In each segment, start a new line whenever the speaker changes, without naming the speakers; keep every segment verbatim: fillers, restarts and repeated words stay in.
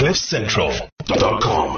cliff central dot com.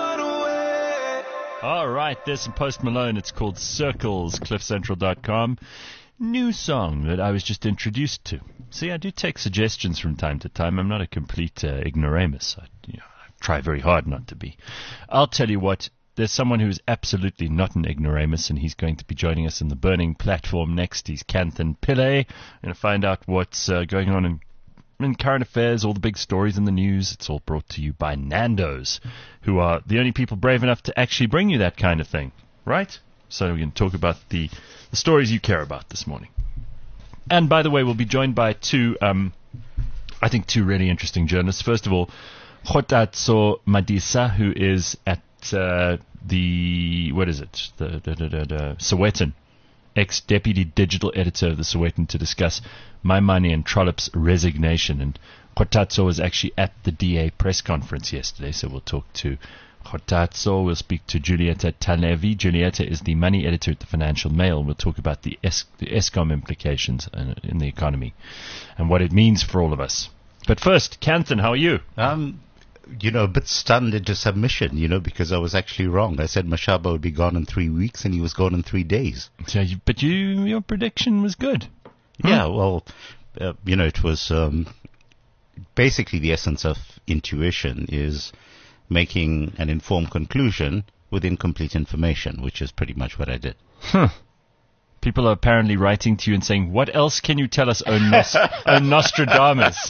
All right, there's some Post Malone. It's called Circles, cliff central dot com. New song that I was just introduced to. See, I do take suggestions from time to time. I'm not a complete uh, ignoramus. I, you know, I try very hard not to be. I'll tell you what, there's someone who's absolutely not an ignoramus, and he's going to be joining us in the Burning Platform next. He's Kanthan Pillay. We're going to find out what's uh, going on in In current affairs, all the big stories in the news. It's all brought to you by Nando's, who are the only people brave enough to actually bring you that kind of thing, right? So we're going to talk about the, the stories you care about this morning. And by the way, we'll be joined by two, um, I think, two really interesting journalists. First of all, Kgotatso Madisa, who is at uh, the, what is it, the, the, the, the, the Sowetan, ex-deputy digital editor of the Sowetan, to discuss Maimane and Trollop's resignation. And Kgotatso was actually at the D A press conference yesterday, so we'll talk to Kgotatso. We'll speak to Julieta Talevi. Julieta is the money editor at the Financial Mail. We'll talk about the, es- the Eskom implications in, in the economy and what it means for all of us. But first, Kanthan, how are you?
Um, you know, a bit stunned into submission, you know, because I was actually wrong. I said Mashaba would be gone in three weeks, and he was gone in three days.
So you, but you, your prediction was good.
Yeah, well, uh, you know, it was um, basically the essence of intuition is making an informed conclusion with incomplete information, which is pretty much what I did.
Huh. People are apparently writing to you and saying, what else can you tell us, O, Nos- o Nostradamus?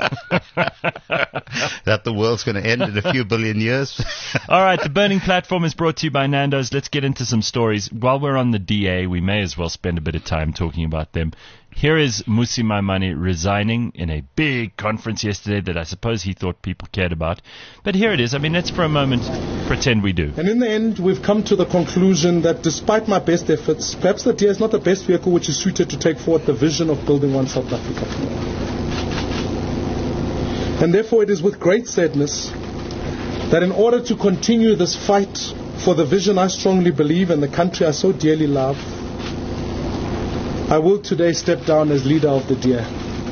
That the world's going to end in a few billion years?
All right, the Burning Platform is brought to you by Nando's. Let's get into some stories. While we're on the D A, we may as well spend a bit of time talking about them. Here is Mmusi Maimane resigning in a big conference yesterday that I suppose he thought people cared about. But here it is. I mean, let's for a moment pretend we do.
And in the end, we've come to the conclusion that despite my best efforts, perhaps the D A is not the best vehicle which is suited to take forward the vision of building one South Africa. And therefore, it is with great sadness that in order to continue this fight for the vision I strongly believe and the country I so dearly love, I will today step down as leader of the D A.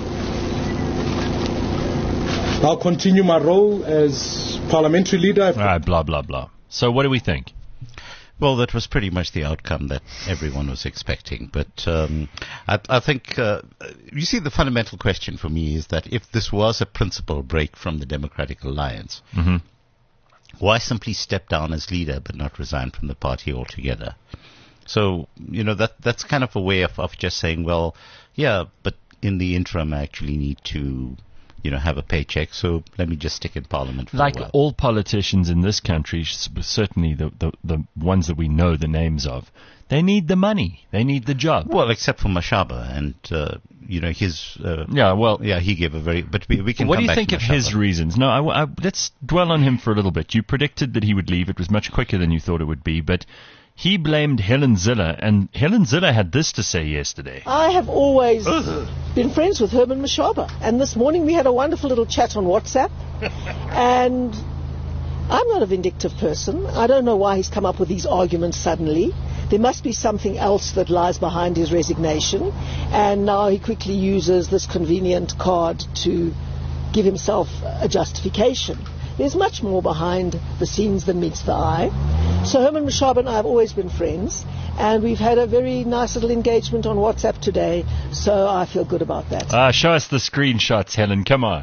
I'll continue my role as parliamentary leader.
All right, blah, blah, blah. So what do we think?
Well, that was pretty much the outcome that everyone was expecting. But um, I, I think, uh, you see, the fundamental question for me is that if this was a principal break from the Democratic Alliance,
mm-hmm.
why simply step down as leader but not resign from the party altogether? So, you know, that that's kind of a way of, of just saying, well, yeah, but in the interim, I actually need to, you know, have a paycheck, so let me just stick in Parliament for
like
a while.
All politicians in this country, certainly the, the, the ones that we know the names of, they need the money. They need the job.
Well, except for Mashaba, and, uh, you know, his... Uh,
yeah, well...
Yeah, he gave a very... But we, we can
What
come
do you
back
think
to
of
Mashaba.
his reasons? No, I, I, let's dwell on him for a little bit. You predicted that he would leave. It was much quicker than you thought it would be, but... He blamed Helen Ziller, and Helen Ziller had this to say yesterday.
I have always been friends with Herman Mashaba, and this morning we had a wonderful little chat on WhatsApp, and I'm not a vindictive person. I don't know why he's come up with these arguments suddenly. There must be something else that lies behind his resignation, and now he quickly uses this convenient card to give himself a justification. There's much more behind the scenes than meets the eye. So Herman Mashaba and I have always been friends, and we've had a very nice little engagement on WhatsApp today, so I feel good about that.
Ah, show us the screenshots, Helen. Come on.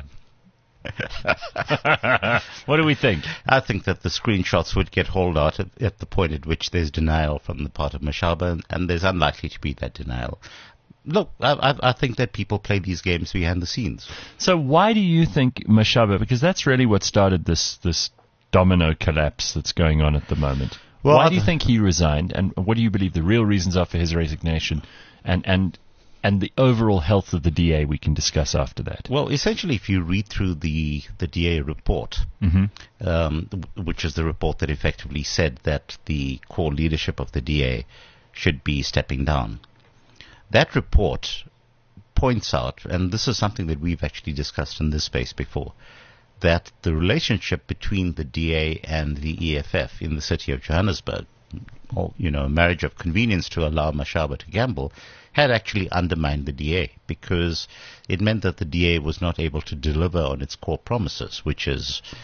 What do we think?
I think that the screenshots would get hauled out at, at the point at which there's denial from the part of Mashaba, and, and there's unlikely to be that denial. Look, I, I, I think that people play these games behind the scenes.
So why do you think Mashaba, because that's really what started this, this domino collapse that's going on at the moment. Well, why do you think he resigned, and what do you believe the real reasons are for his resignation, and, and, and the overall health of the D A we can discuss after that?
Well, essentially, if you read through the, the D A report,
mm-hmm.
um, which is the report that effectively said that the core leadership of the D A should be stepping down, that report points out, and this is something that we've actually discussed in this space before, that the relationship between the D A and the E F F in the city of Johannesburg, or, you know, a marriage of convenience to allow Mashaba to gamble, had actually undermined the D A, because it meant that the D A was not able to deliver on its core promises, which is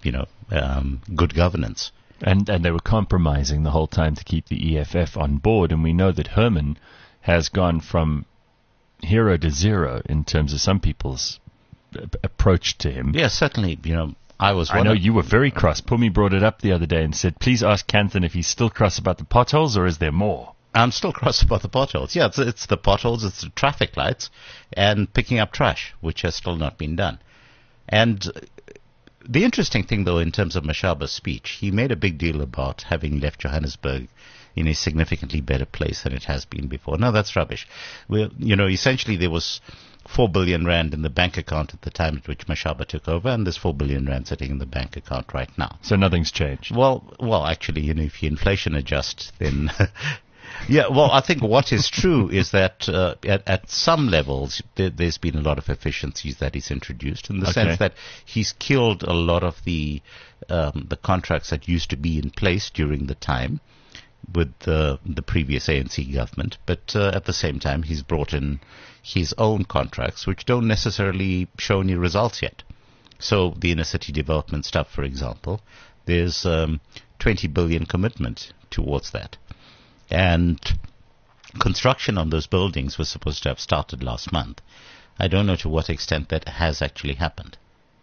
you know, um, good governance.
And and they were compromising the whole time to keep the E F F on board. And we know that Herman has gone from hero to zero in terms of some people's uh, approach to him.
Yes, certainly. You know, I was.
I
one
know
of,
you were very cross. Pumi brought it up the other day and said, "Please ask Kanthan if he's still cross about the potholes, or is there more?"
I'm still cross about the potholes. Yeah, it's, it's the potholes, it's the traffic lights, and picking up trash, which has still not been done. And the interesting thing, though, in terms of Mashaba's speech, he made a big deal about having left Johannesburg in a significantly better place than it has been before. No, that's rubbish. Well, you know, essentially there was four billion rand in the bank account at the time at which Mashaba took over, and there's four billion rand sitting in the bank account right now.
So nothing's changed.
Well, well, actually, you know, if you inflation adjust, then yeah. Well, I think what is true is that uh, at, at some levels there, there's been a lot of efficiencies that he's introduced, in the
Okay.
sense that he's killed a lot of the um, the contracts that used to be in place during the time with the the previous A N C government, but uh, at the same time he's brought in his own contracts which don't necessarily show any results yet. So the inner city development stuff, for example, there's um, twenty billion commitment towards that, and construction on those buildings was supposed to have started last month. I don't know to what extent that has actually happened.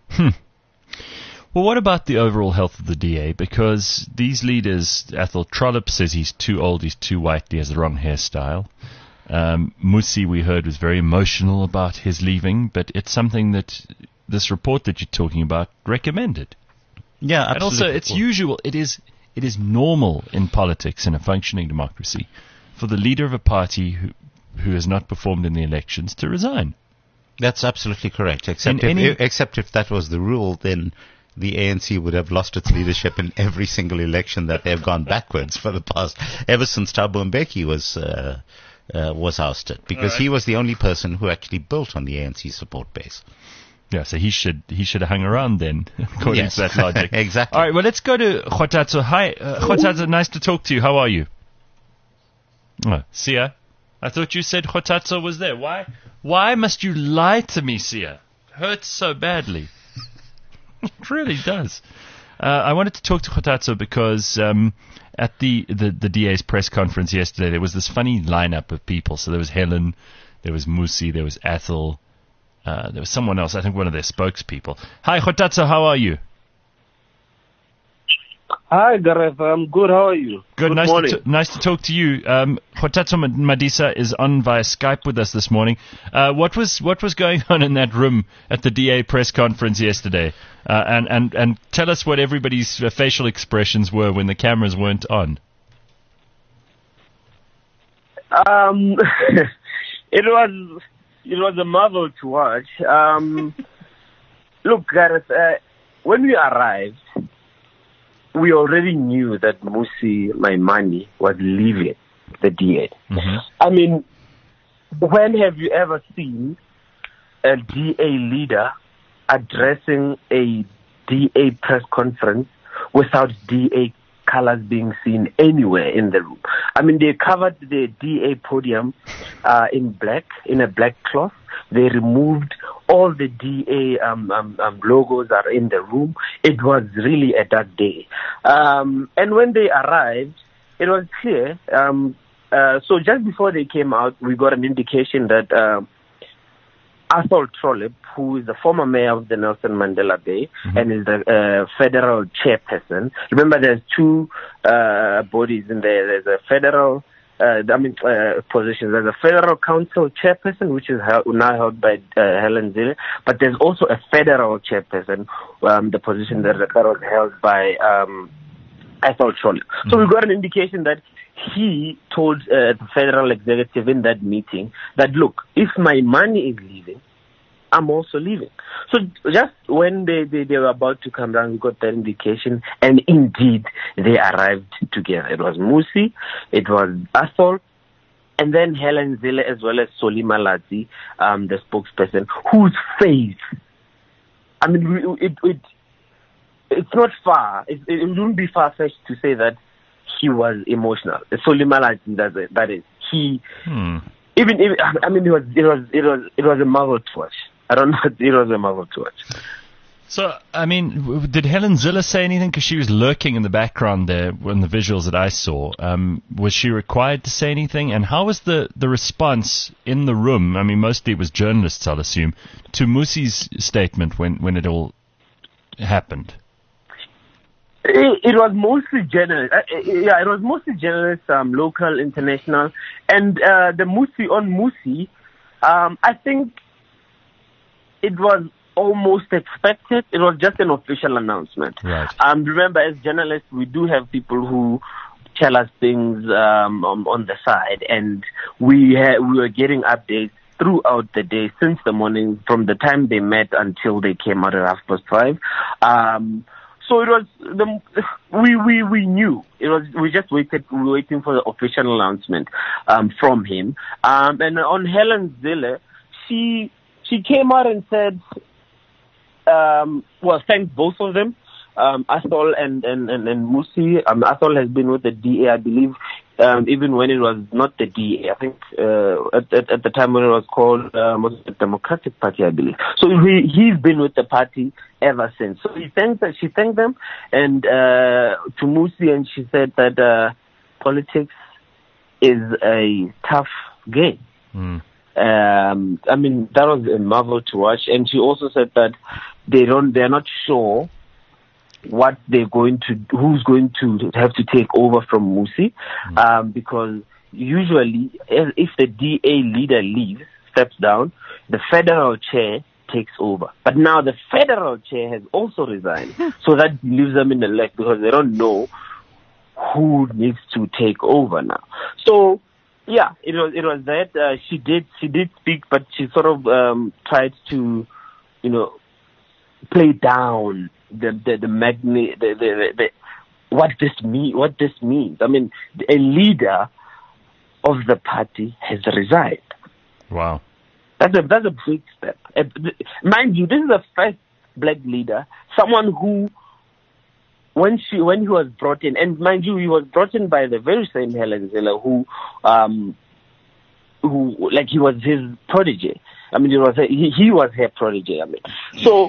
Well, what about the overall health of the D A? Because these leaders, Athol Trollip says he's too old, he's too white, he has the wrong hairstyle. Um, Musi, we heard, was very emotional about his leaving, but it's something that this report that you're talking about recommended.
Yeah, absolutely.
And also, it's usual, it is it is normal in politics, in a functioning democracy, for the leader of a party who, who has not performed in the elections to resign.
That's absolutely correct. Except if,
any-
except if that was the rule, then the A N C would have lost its leadership in every single election that they've gone backwards for the past, ever since Thabo Mbeki was uh, uh, was ousted, because he was the only person who actually built on the A N C support base.
Yeah, so he should he should have hung around then, according
Yes.
to that logic.
Exactly.
All right, well, let's go to Khotatso. Hi, uh, Khotatso, nice to talk to you. How are you? Oh, Sia, I thought you said Khotatso was there. Why Why must you lie to me, Sia? Hurts so badly. It really does. Uh, I wanted to talk to Khotatso because um, at the, the, the D A's press conference yesterday, there was this funny lineup of people. So there was Helen, there was Musi, there was Athol, uh, there was someone else, I think one of their spokespeople. Hi, Khotatso, how are you?
Hi, Gareth. I'm good. How are you?
Good,
Good
nice,
morning.
to t- nice to talk to you. Um, Khotatso Madisa is on via Skype with us this morning. Uh, what was what was going on in that room at the D A press conference yesterday? Uh, and, and, and tell us what everybody's uh, facial expressions were when the cameras weren't on.
Um, it was it was a marvel to watch. Um, look, Gareth, uh, when we arrived, we already knew that Musi Maimane was leaving the D A.
Mm-hmm.
I mean, when have you ever seen a D A leader addressing a D A press conference without D A colors being seen anywhere in the room? I mean, they covered the D A podium uh, in black, in a black cloth. They removed all the D A um, um, um, logos are in the room. It was really a dark day. Um, and when they arrived, it was clear. Um, uh, so just before they came out, we got an indication that uh, Athol Trollip, who is the former mayor of the Nelson Mandela Bay mm-hmm. and is the uh, federal chairperson. Remember, there's two uh, bodies in there. There's a federal Uh, I mean, uh, positions. There's a federal council chairperson, which is held, now held by uh, Helen Zille, but there's also a federal chairperson, um, the position that, that was held by um, Athol Trollip. Mm-hmm. So we got an indication that he told uh, the federal executive in that meeting that, look, if my money is leaving, I'm also leaving. So just when they, they, they were about to come down, we got that indication, and indeed they arrived together. It was Musi, it was Athol, and then Helen Zille as well as Solly Malatsi, um, the spokesperson, whose face, I mean, it, it, it's not far, it, it wouldn't be far-fetched to say that he was emotional. Solly Malatsi, that is, that is, he, hmm. even, even, I mean, it was, it was, it was, it was a marvel to watch. I don't know. It was a marvel to watch.
So, I mean, w- did Helen Zille say anything? Because she was lurking in the background there in the visuals that I saw. Um, was she required to say anything? And how was the, the response in the room? I mean, mostly it was journalists, I'll assume, to Mmusi's statement when, when it all happened.
It, it was mostly journalists. Uh, yeah, it was mostly journalists, um, local, international. And uh, the Mmusi on Mmusi, um, I think it was almost expected. It was just an official announcement.
Right.
Um, remember, as journalists, we do have people who tell us things um, on, on the side, and we ha- we were getting updates throughout the day since the morning, from the time they met until they came out at half past five. Um, so it was the we we we knew it was. We just waited. We were waiting for the official announcement um, from him. Um, and on Helen Zille, she she came out and said. Um, well, thank both of them, um, Athol and, and, and, and Mmusi. Um, Athol has been with the D A, I believe, um, even when it was not the D A. I think uh, at, at, at the time when it was called um, was the Democratic Party, I believe. So he, he's been with the party ever since. So he thanked, she thanked them, and uh, to Mmusi, and she said that uh, politics is a tough game.
Mm.
Um, I mean, that was a marvel to watch. And she also said that they don't, they're not sure what they're going to, who's going to have to take over from Mmusi, mm. um, because usually if the D A leader leaves, steps down, the federal chair takes over. But now the federal chair has also resigned, so that leaves them in the lurch because they don't know who needs to take over now. So, yeah, it was it was that uh, she did she did speak, but she sort of um, tried to, you know, play down the the the, magni- the, the, the what this mean what this means. I mean, a leader of the party has resigned.
Wow,
that's a that's a big step. Uh, mind you, this is the first black leader, someone who. When she, when he was brought in, and mind you, he was brought in by the very same Helen Zille who, um, who, like he was his protege. I mean, it was a, he, he was her protege. I mean, so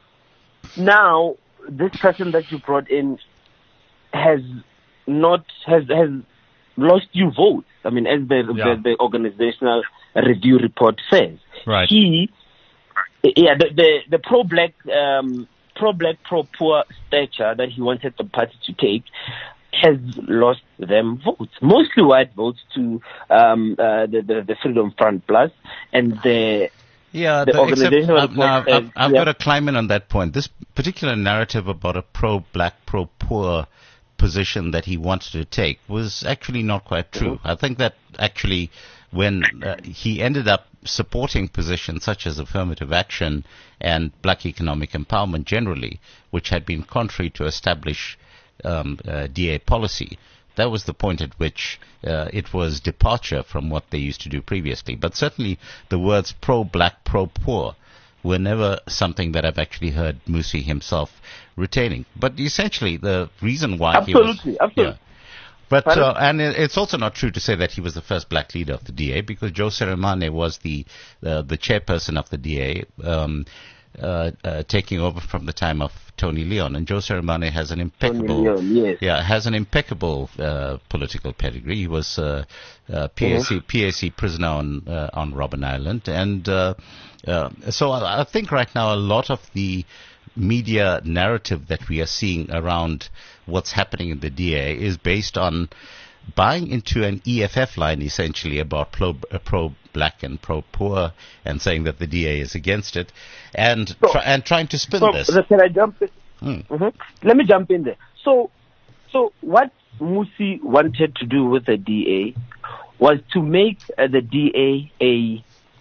now this person that you brought in has not has has lost you votes. I mean, as the
Yeah.
the, the organizational review report says,
Right.
he, yeah, the the, the pro-black. Um, pro-black, pro-poor stature that he wanted the party to take has lost them votes, mostly white votes to um, uh, the, the the Freedom Front Plus and the
Yeah,
the
the,
organizational
except, uh, now,
report
I've,
says-
I've
yeah.
got to climb in on that point. This particular narrative about a pro-black, pro-poor position that he wanted to take was actually not quite true.
Mm-hmm.
I think that actually when uh, he ended up supporting positions such as affirmative action and black economic empowerment generally, which had been contrary to established um, uh, D A policy, that was the point at which uh, it was departure from what they used to do previously. But certainly the words pro-black, pro-poor were never something that I've actually heard Mmusi himself retaining. But essentially the reason why he was...
Absolutely, absolutely.
Yeah. But
Pardon?
uh, and it- it's also not true to say that he was the first black leader of the D A, because Joe Seremane was the uh, the chairperson of the D A, um, uh, uh, taking over from the time of Tony Leon. And Joe Seremane has an impeccable,
Leon, yes.
yeah, has an impeccable uh, political pedigree. He was uh, uh, P A C P A C prisoner on uh, on Robben Island, and uh, uh, so I, I think right now a lot of the media narrative that we are seeing around what's happening in the D A is based on buying into an E F F line, essentially, about pro, uh, pro-black and pro-poor, and saying that the D A is against it, and
So-
try, and trying to spin
So,
this.
can I jump in?
Hmm.
Mhm. Let me jump in there. So, so what Mmusi wanted to do with the D A was to make uh, the D A a,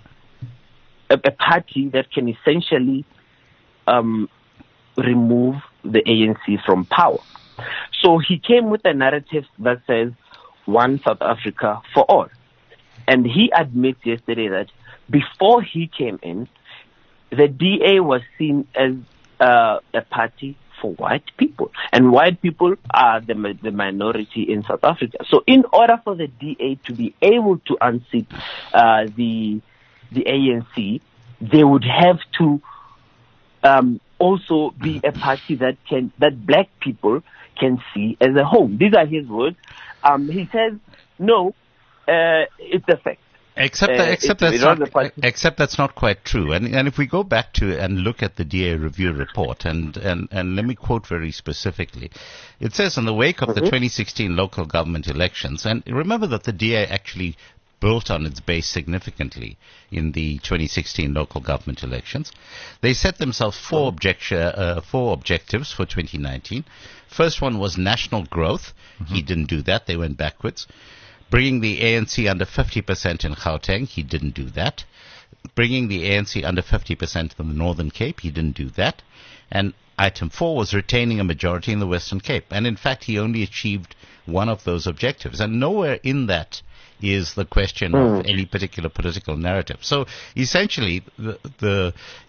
a a party that can essentially um, remove the A N C from power. So he came with a narrative that says one South Africa for all. And he admits yesterday that before he came in, the D A was seen as uh, a party for white people. And white people are the, mi- the minority in South Africa. So in order for the D A to be able to unseat uh, the, the A N C, they would have to um, also be a party that can that black people can see as a home. These are his words. Um, he says, no, uh, it's a fact.
Except,
Uh,
that, except,
it-
that's
it was
not,
a party-
except that's not quite true. And, and if we go back to and look at the D A review report, and, and, and let me quote very specifically, it says, in the wake of the twenty sixteen local government elections, and remember that the D A actually built on its base significantly in the twenty sixteen local government elections, they set themselves four, objection, uh, four objectives for twenty nineteen. First one was national growth. He didn't do that. They went backwards. Bringing the A N C under fifty percent in Gauteng, he didn't do that. Bringing the A N C under fifty percent in the Northern Cape, he didn't do that. And item four was retaining a majority in the Western Cape. And in fact, he only achieved one of those objectives. And nowhere in that is the question of any particular political narrative. So essentially, the, the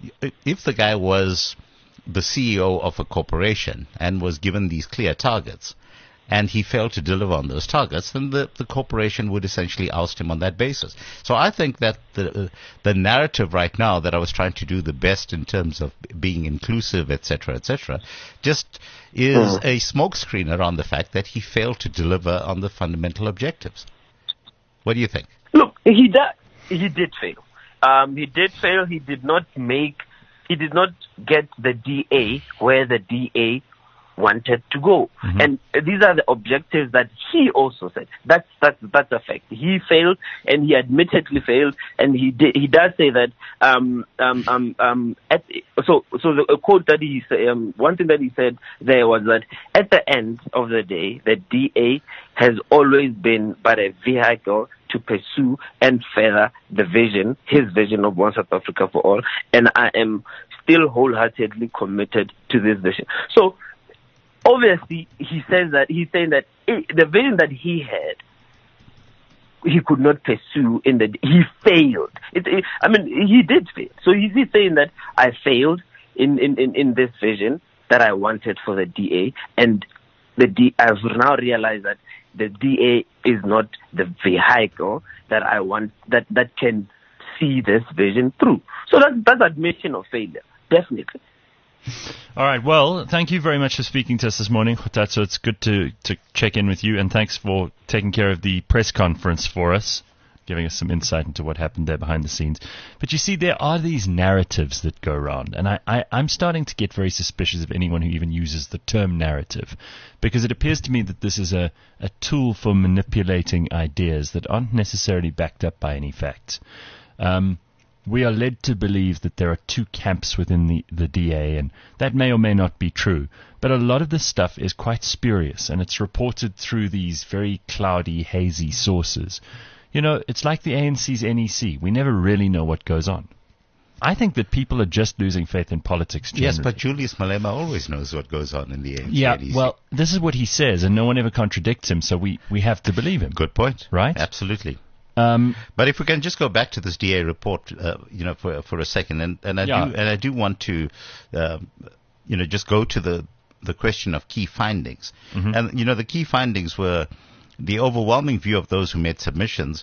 if the guy was the C E O of a corporation and was given these clear targets, and he failed to deliver on those targets, then the, the corporation would essentially oust him on that basis. So I think that the uh, the narrative right now that I was trying to do the best in terms of being inclusive, et cetera, et cetera, just is
Mm.
a smokescreen around the fact that he failed to deliver on the fundamental objectives. What do you think?
Look, he did. He did fail. Um, he did fail. He did not make. He did not get the D A where the D A wanted to go.
Mhm.
And these are the objectives that he also said. That's that's that's a fact. He failed, and he admittedly failed, and he did. He does say that. Um, um, um, um, at, so so the a quote that he sa- um, one thing that he said there was that at the end of the day, the D A has always been but a vehicle to pursue and further the vision, his vision of One South Africa for all, and I am still wholeheartedly committed to this vision. So. Obviously, he says that he's saying that it, the vision that he had, he could not pursue. In the he failed. It, it, I mean, he did fail. So he's he's saying that I failed in, in, in, in this vision that I wanted for the D A, and the D. I've now realized that the D A is not the vehicle that I want that that can see this vision through. So that's that's admission of failure, definitely.
All right. Well, thank you very much for speaking to us this morning, Kgotatso. It's good to, to check in with you, and thanks for taking care of the press conference for us, giving us some insight into what happened there behind the scenes. But you see, there are these narratives that go around, and I, I, I'm starting to get very suspicious of anyone who even uses the term narrative, because it appears to me that this is a, a tool for manipulating ideas that aren't necessarily backed up by any facts. Um, We are led to believe that there are two camps within the, the D A, and that may or may not be true. But a lot of this stuff is quite spurious, and it's reported through these very cloudy, hazy sources. You know, it's like the A N C's N E C. We never really know what goes on. I think that people are just losing faith in politics generally.
Yes, but Julius Malema always knows what goes on in the A N C.
Yeah, well, this is what he says, and no one ever contradicts him, so we, we have to believe him.
Good point.
Right?
Absolutely.
Um,
But if we can just go back to this D A report, uh, you know, for for a second, and, and I
Yeah.
do and I do want to, uh, you know, just go to the the question of key findings.
Mhm.
And you know, the key findings were the overwhelming view of those who made submissions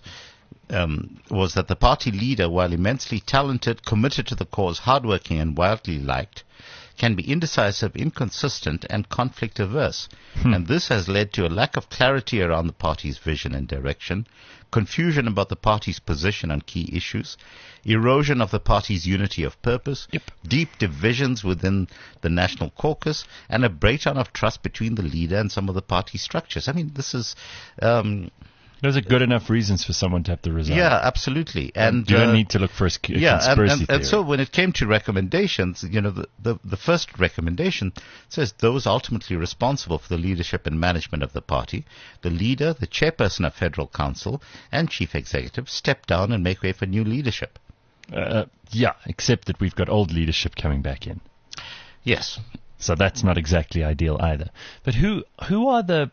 um, was that the party leader, while immensely talented, committed to the cause, hardworking, and widely liked, can be indecisive, inconsistent, and conflict averse.
Hmm.
And this has led to a lack of clarity around the party's vision and direction, confusion about the party's position on key issues, erosion of the party's unity of purpose,
Yep.
deep divisions within the National Caucus, and a breakdown of trust between the leader and some of the party structures. I mean, this is... Um,
those are good enough reasons for someone to have to resign.
yeah, absolutely. And
you don't
uh,
need to look for a, sc- a
yeah, and,
conspiracy
and,
theory.
and so when it came to recommendations, you know, the, the, the first recommendation says those ultimately responsible for the leadership and management of the party, the leader, the chairperson of Federal Council, and chief executive, step down and make way for new leadership.
Uh, yeah, except that we've got old leadership coming back in.
Yes.
So that's not exactly ideal either. But who who are the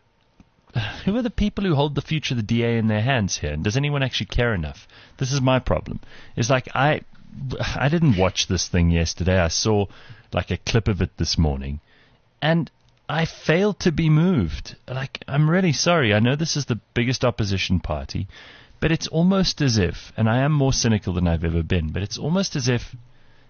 who are the people who hold the future of the D A in their hands here? And does anyone actually care enough? This is my problem. It's like I I didn't watch this thing yesterday. I saw like a clip of it this morning, and I failed to be moved. Like, I'm really sorry. I know this is the biggest opposition party, but it's almost as if, and I am more cynical than I've ever been, but it's almost as if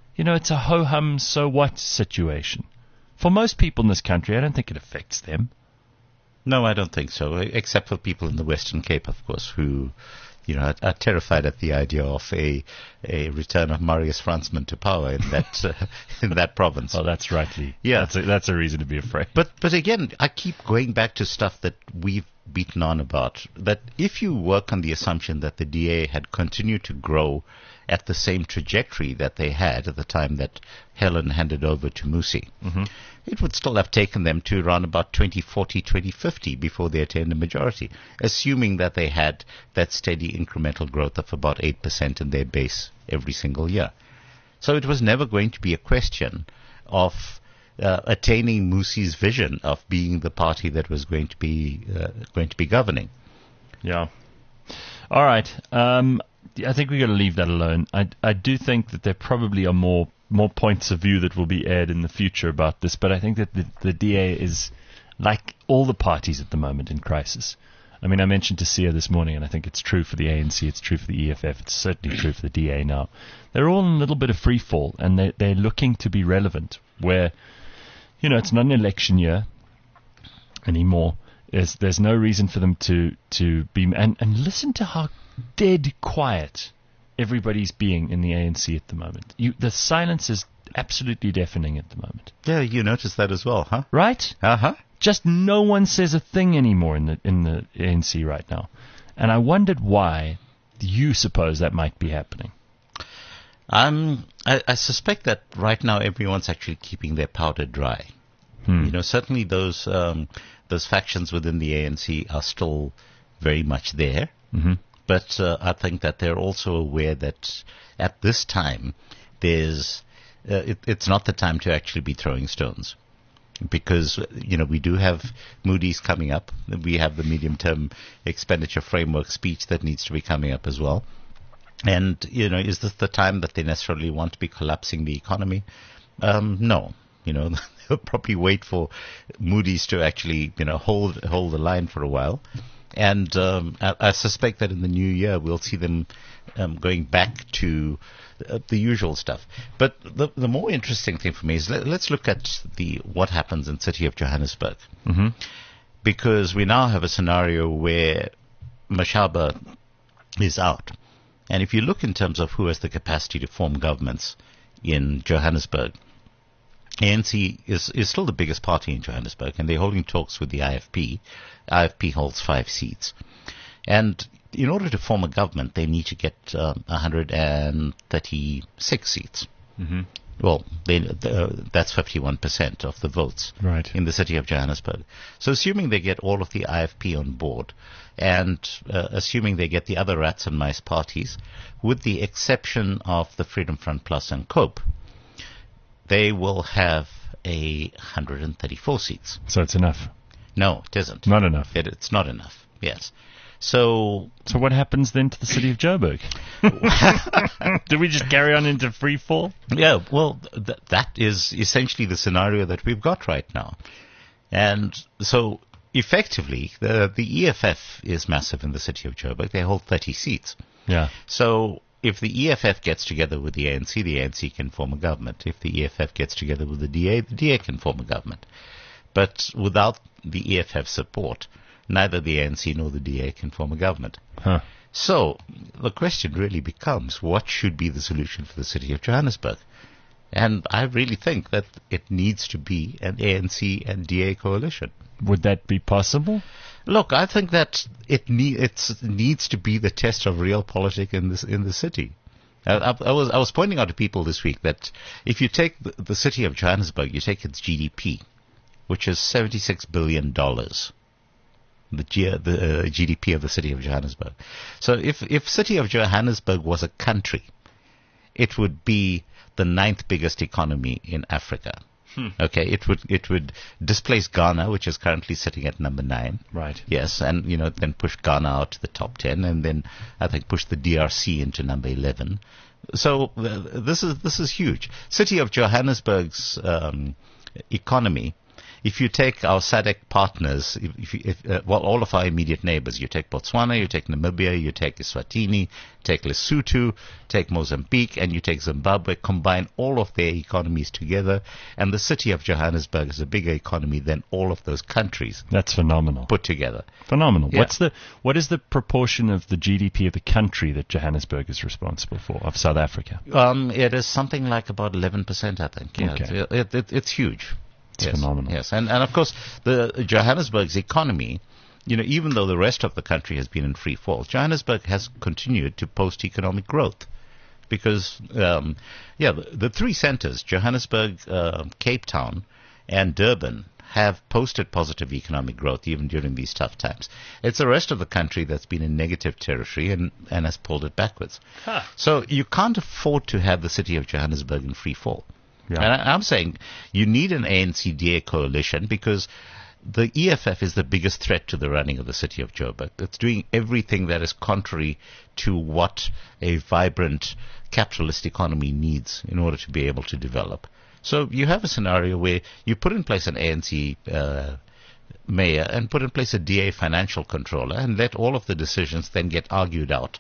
you know, it's a ho-hum, so what situation. For most people in this country, I don't think it affects them.
No, I don't think so, except for people in the Western Cape, of course, who, you know, are, are terrified at the idea of a a return of Marius Fransman to power in that uh, in that province.
Oh, that's rightly.
Yeah.
That's a, that's a reason to be afraid.
But but again, I keep going back to stuff that we've beaten on about, that if you work on the assumption that the D A had continued to grow at the same trajectory that they had at the time that Helen handed over to Musi,
Mm-hmm.
it would still have taken them to around about twenty forty, twenty fifty before they attained a majority, assuming that they had that steady incremental growth of about eight percent in their base every single year. So it was never going to be a question of uh, attaining Musi's vision of being the party that was going to be uh, going to be governing.
Yeah. All right. Um, I think we've got to leave that alone. I, I do think that there probably are more more points of view that will be aired in the future about this, but I think that the, the D A is, like all the parties at the moment, in crisis. I mean, I mentioned to Sia this morning, and I think it's true for the A N C, it's true for the E F F, it's certainly true for the D A now. They're all in a little bit of free fall, and they, they're looking to be relevant, where, you know, it's not an election year anymore. There's, there's no reason for them to, to be... And, and listen to how dead quiet everybody's being in the A N C at the moment. You, the silence is absolutely deafening at the moment.
Yeah, you noticed that as well, huh?
Right?
Uh-huh.
Just no one says a thing anymore in the in the A N C right now. And I wondered why you suppose that might be happening.
Um, I, I suspect that right now everyone's actually keeping their powder dry.
Hmm.
You know, certainly those um, those factions within the A N C are still very much there.
Mm-hmm.
But uh, I think that they're also aware that at this time, there's uh, it, it's not the time to actually be throwing stones. Because, you know, we do have Moody's coming up. We have the medium-term expenditure framework speech that needs to be coming up as well. And, you know, is this the time that they necessarily want to be collapsing the economy? Um, no. You know, they'll probably wait for Moody's to actually, you know, hold hold the line for a while. And um, I, I suspect that in the new year we'll see them um, going back to uh, the usual stuff. But the the more interesting thing for me is let, let's look at the what happens in City of Johannesburg,
Mm-hmm.
because we now have a scenario where Mashaba is out, and if you look in terms of who has the capacity to form governments in Johannesburg, A N C is, is still the biggest party in Johannesburg, and they're holding talks with the I F P. I F P holds five seats. And in order to form a government, they need to get um, one hundred thirty-six seats.
Mm-hmm.
Well, they, uh, that's fifty-one percent of the votes
Right.
in the city of Johannesburg. So assuming they get all of the I F P on board, and uh, assuming they get the other rats and mice parties, with the exception of the Freedom Front Plus and COPE, they will have a one hundred thirty-four seats.
So it's enough.
No, it isn't.
Not enough.
It, it's not enough, yes. So,
So what happens then to the city of Joburg? Do we just carry on into free fall?
yeah, well, th- that is essentially the scenario that we've got right now. And so, effectively, the, the E F F is massive in the city of Joburg. They hold thirty seats.
Yeah.
So, if the E F F gets together with the A N C, the A N C can form a government. If the E F F gets together with the D A, the D A can form a government. But without the E F F support, neither the A N C nor the D A can form a government.
Huh.
So, the question really becomes, what should be the solution for the city of Johannesburg? And I really think that it needs to be an A N C and D A coalition.
Would that be possible?
Look, I think that it need, it's, needs to be the test of real politics in this in the city. I, I, I was I was pointing out to people this week that if you take the, the city of Johannesburg, you take its G D P, which is seventy-six billion dollars. The, G, the uh, G D P of the city of Johannesburg. So if if city of Johannesburg was a country, it would be the ninth biggest economy in Africa.
Hmm.
Okay, it would it would displace Ghana, which is currently sitting at number nine.
Right.
Yes, and you know then push Ghana out to the top ten, and then I think push the D R C into number eleven. So uh, this is this is huge. City of Johannesburg's um, economy if you take our S A D C partners, if, if, you- if uh, well, all of our immediate neighbors, you take Botswana, you take Namibia, you take Eswatini, take Lesotho, take Mozambique, and you take Zimbabwe, combine all of their economies together, and the city of Johannesburg is a bigger economy than all of those countries
That's phenomenal.
put together.
Phenomenal.
Yeah.
What's the what is the proportion of the G D P of the country that Johannesburg is responsible for, of South Africa?
Um, it is something like about eleven percent, I think. Yeah,
Okay.
it, it, it, it's huge.
It's
yes,
phenomenal.
Yes, and and of course the Johannesburg's economy, you know, even though the rest of the country has been in free fall, Johannesburg has continued to post economic growth, because um, yeah, the, the three centers, Johannesburg, uh, Cape Town, and Durban, have posted positive economic growth even during these tough times. It's the rest of the country that's been in negative territory and, and has pulled it backwards.
Huh.
So you can't afford to have the city of Johannesburg in free fall.
Yeah.
And I, I'm saying you need an A N C D A coalition, because the E F F is the biggest threat to the running of the city of Joburg. It's doing everything that is contrary to what a vibrant capitalist economy needs in order to be able to develop. So you have a scenario where you put in place an A N C uh, mayor and put in place a D A financial controller, and let all of the decisions then get argued out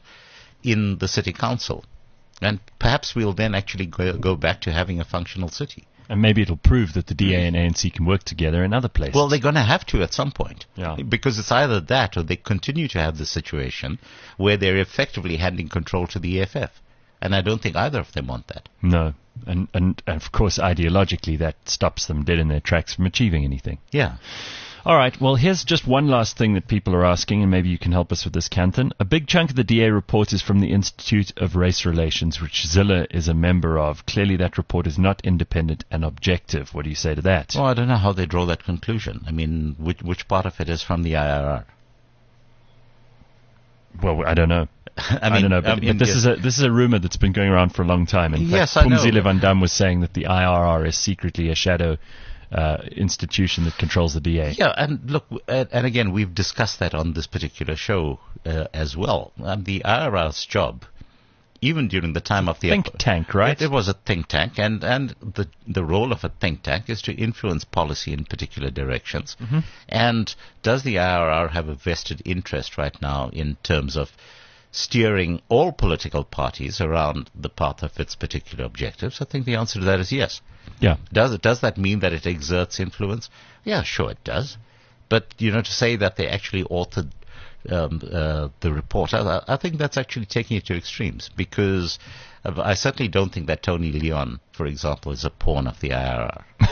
in the city council. And perhaps we'll then actually go, go back to having a functional city.
And maybe it'll prove that the D A and A N C can work together in other places.
Well, they're going to have to at some point.
Yeah.
Because it's either that, or they continue to have the situation where they're effectively handing control to the E F F. And I don't think either of them want that.
No. And, and, and of course, ideologically, that stops them dead in their tracks from achieving anything.
Yeah.
All right, well, here's just one last thing that people are asking, and maybe you can help us with this, Canton. A big chunk of the D A report is from the Institute of Race Relations, which Zilla is a member of. Clearly, that report is not independent and objective. What do you say to that?
Well, I don't know how they draw that conclusion. I mean, which, which part of it is from the I R R?
Well, I don't know.
I,
I,
mean,
don't know, but,
I mean,
but this
yes.
is a this is a rumor that's been going around for a long time. In
Yes,
fact,
I know.
Pumzile van Dam was saying that the I R R is secretly a shadow uh, institution that controls the D A.
Yeah, and look, and, and again, we've discussed that on this particular show uh, as well. Um, the I R R's job, even during the time of the
Think tank, right?
It, it was a think tank, and and the the role of a think tank is to influence policy in particular directions.
Mm-hmm.
And does the I R R have a vested interest right now in terms of steering all political parties around the path of its particular objectives? I think the answer to that is yes.
Yeah.
Does it, does that mean that it exerts influence? Yeah, sure it does. But, you know, to say that they actually authored um, uh, the report, I, I think that's actually taking it to extremes, because I certainly don't think that Tony Leon, for example, is a pawn of the I R R.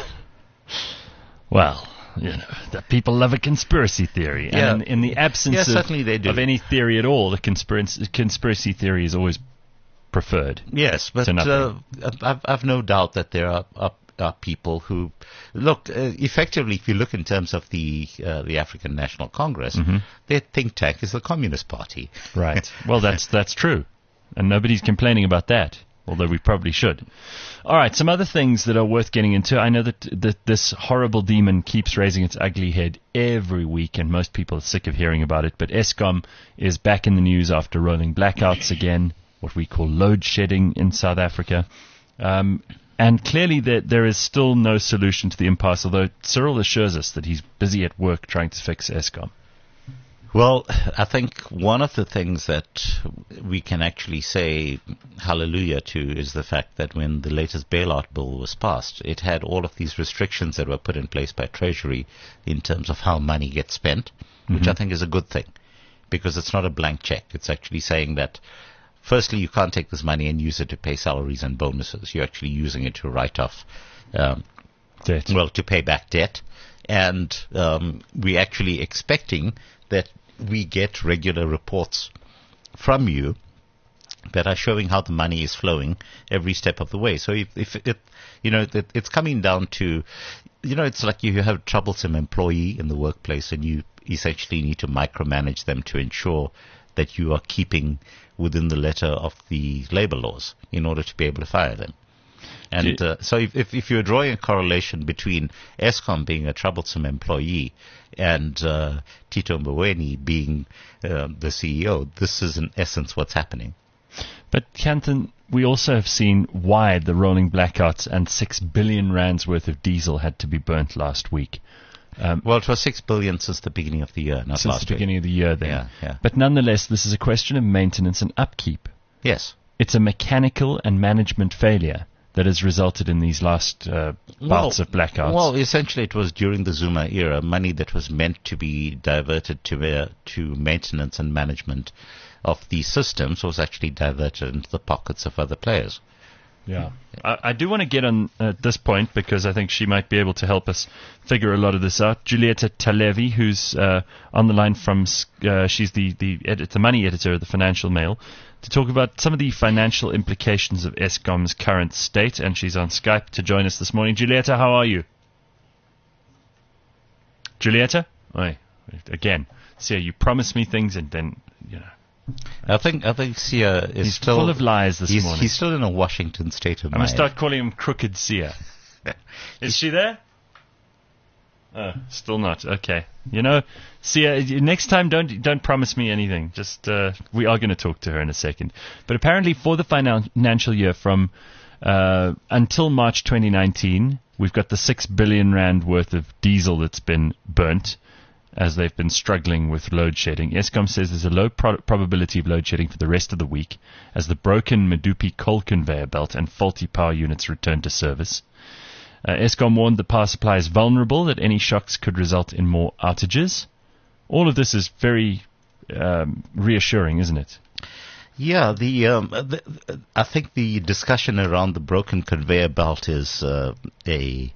Well, you know, the people love a conspiracy theory.
Yeah.
And in, in the absence
Yeah,
of,
certainly they do.
of any theory at all, the conspiracy, conspiracy theory is always preferred.
Yes, but
To nothing.
uh, I've, I've no doubt that there are, are, are people who look uh, effectively. If you look in terms of the uh, the African National Congress,
Mm-hmm.
their think tank is the Communist Party.
Right. Well, that's that's true, and nobody's complaining about that. Although we probably should. All right, some other things that are worth getting into. I know that, that this horrible demon keeps raising its ugly head every week, and most people are sick of hearing about it. But Eskom is back in the news after rolling blackouts again, what we call load shedding in South Africa. Um, and clearly there, there is still no solution to the impasse, although Cyril assures us that he's busy at work trying to fix Eskom.
Well, I think one of the things that we can actually say hallelujah to is the fact that when the latest bailout bill was passed, it had all of these restrictions that were put in place by Treasury in terms of how money gets spent, which
Mm-hmm.
I think is a good thing, because it's not a blank check. It's actually saying that, firstly, you can't take this money and use it to pay salaries and bonuses. You're actually using it to write off, um,
Debt.
well, to pay back debt. And um, we're actually expecting that we get regular reports from you that are showing how the money is flowing every step of the way. So if, if it, you know, it, it's coming down to, you know, it's like you have a troublesome employee in the workplace and you essentially need to micromanage them to ensure that you are keeping within the letter of the labor laws in order to be able to fire them. And uh, so if, if, if you're drawing a correlation between Eskom being a troublesome employee and uh, Tito Mboweni being uh, the C E O, this is in essence what's happening.
But Canton, we also have seen why the rolling blackouts and six billion rands worth of diesel had to be burnt last week. Um,
well, it was six billion since the beginning of the year, not
since
last
the beginning
week.
of the year then.
Yeah, yeah.
But nonetheless, this is a question of maintenance and upkeep.
Yes.
It's a mechanical and management failure that has resulted in these last uh, bouts
well,
of blackouts.
Well, essentially it was during the Zuma era, money that was meant to be diverted to uh, to maintenance and management of these systems was actually diverted into the pockets of other players.
Yeah. I, I do want to get on at this point because I think she might be able to help us figure a lot of this out. Julieta Talevi, who's uh, on the line from, uh, she's the, the, edit, the money editor of the Financial Mail, to talk about some of the financial implications of Eskom's current state, and she's on Skype to join us this morning. Julieta, how are you? Julieta? Oi, again, Sia, you promised me things and then, you know.
I think I think Sia is
he's
still
full of lies this
he's,
morning.
He's still in a Washington state of
I'm
mind.
going to start calling him Crooked Sia. Is she there? Oh, still not. Okay. You know, Sia, next time don't don't promise me anything. Just uh, we are going to talk to her in a second. But apparently for the financial year from uh, until March twenty nineteen, we've got the six billion rand worth of diesel that's been burnt, as they've been struggling with load shedding. Eskom says there's a low pro- probability of load shedding for the rest of the week as the broken Medupi coal conveyor belt and faulty power units return to service. Uh, Eskom warned the power supply is vulnerable, that any shocks could result in more outages. All of this is very um, reassuring, isn't it?
Yeah, the, um, the I think the discussion around the broken conveyor belt is uh, a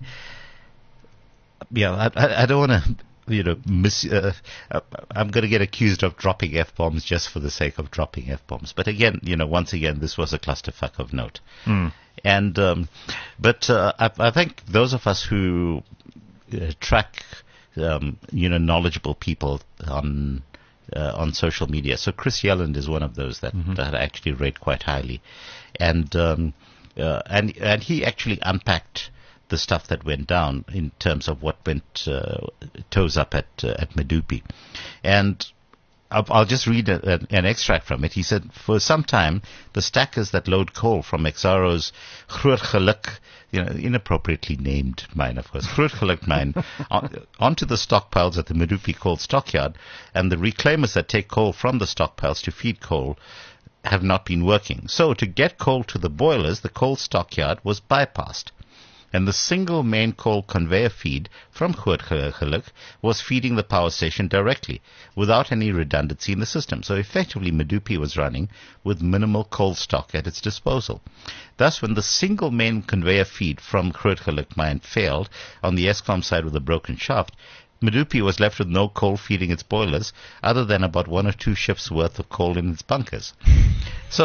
yeah. I, I don't want to. You know, miss, uh, I'm going to get accused of dropping F-bombs just for the sake of dropping F-bombs. But again, you know, once again, this was a clusterfuck of note.
Mm.
And, um, but uh, I, I think those of us who uh, track, um, you know, knowledgeable people on uh, on social media. So Chris Yelland is one of those that, mm-hmm. that I actually rate quite highly, and um, uh, and and he actually unpacked the stuff that went down in terms of what went uh, toes up at uh, at Medupi. And I'll, I'll just read a, a, an extract from it. He said, for some time, the stackers that load coal from Exxaro's Groot Geluk, you know, inappropriately named mine, of course, Groot Geluk mine, on, onto the stockpiles at the Medupi coal stockyard, and the reclaimers that take coal from the stockpiles to feed coal have not been working. So to get coal to the boilers, the coal stockyard was bypassed, and the single main coal conveyor feed from Groot Geluk was feeding the power station directly, without any redundancy in the system. So effectively, Medupi was running with minimal coal stock at its disposal. Thus, when the single main conveyor feed from Groot Geluk mine failed on the Eskom side with a broken shaft, Medupi was left with no coal feeding its boilers, other than about one or two shifts' worth of coal in its bunkers. So...